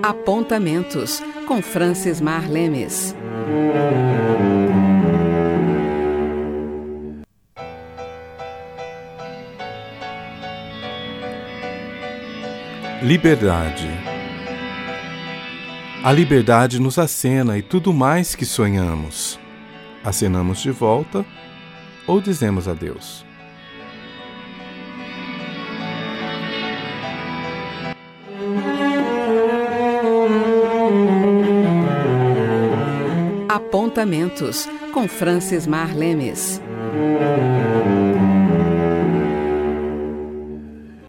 Apontamentos, com Francis Mar Lemes. Liberdade. A liberdade nos acena e tudo mais que sonhamos. Acenamos de volta ou dizemos adeus? Apontamentos, com Francis Mar Lemes.